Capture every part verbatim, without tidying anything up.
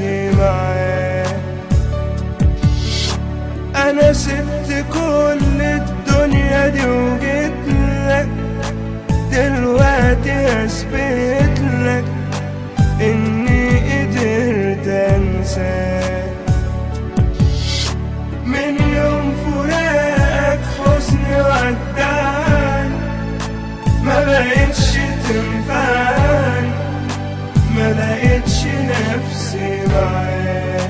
نفسي معاه. انا سبت كل الدنيا دي وجيت لك دلوقتي اثبت لك اني قدرت انساك. من يوم فراقك حزني ودعني، ما بقتش تنفعني، ما لقيتش نفسي معاك.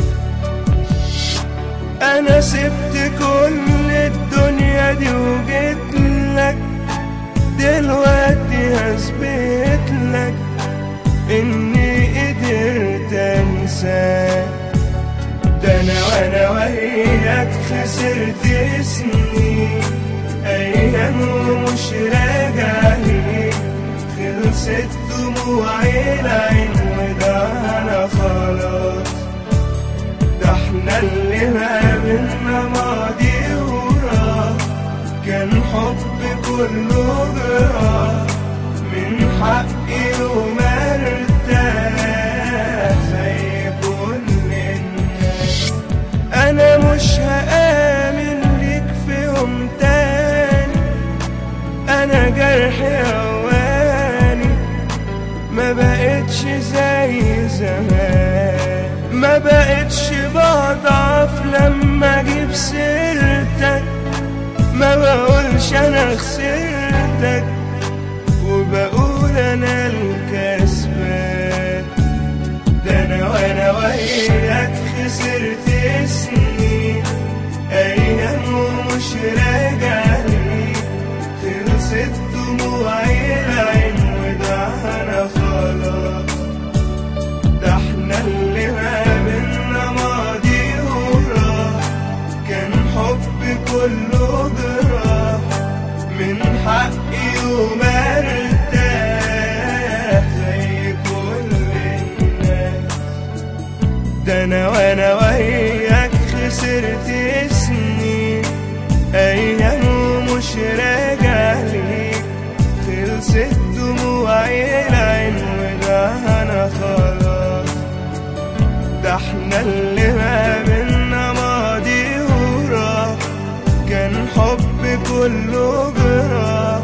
انا سبت كل الدنيا دي وجيت لك دلوقتي هثبت لك اني قدرت انساك. ده انا وانا وياك خسرت سنين، ايام ومش راجع ليك، خلصت دموعي العين وده انا خلاص. ده احنا اللي ما بينا ماضي وراح، كان حب كله جراح، من حقي وما ارتاح زي كل الناس. انا مش هآمن ليك في يوم تاني، انا جرحي اواني، ما بقتش زي زمان، ما بقتش بضعف لما اجيب سيرتك، ما بقولش انا خسرتك وبقول انا الكسبان. ده انا وانا وياك خسرت سنين، ايام ومش راجع ليك، خلصت دموعي العين وده انا خلاص. ده احنا اللي ما بينا ماضي وراح، كان حب كله جراح، من حقي وما ارتاح زي كل الناس. ده انا وانا وياك خسرت سنين، ايام ومش راجع ليك، خلصت دموعي العين وده انا خلاص. ده احنا اللي ما بينا ماضي وراح، كان حب كله جراح،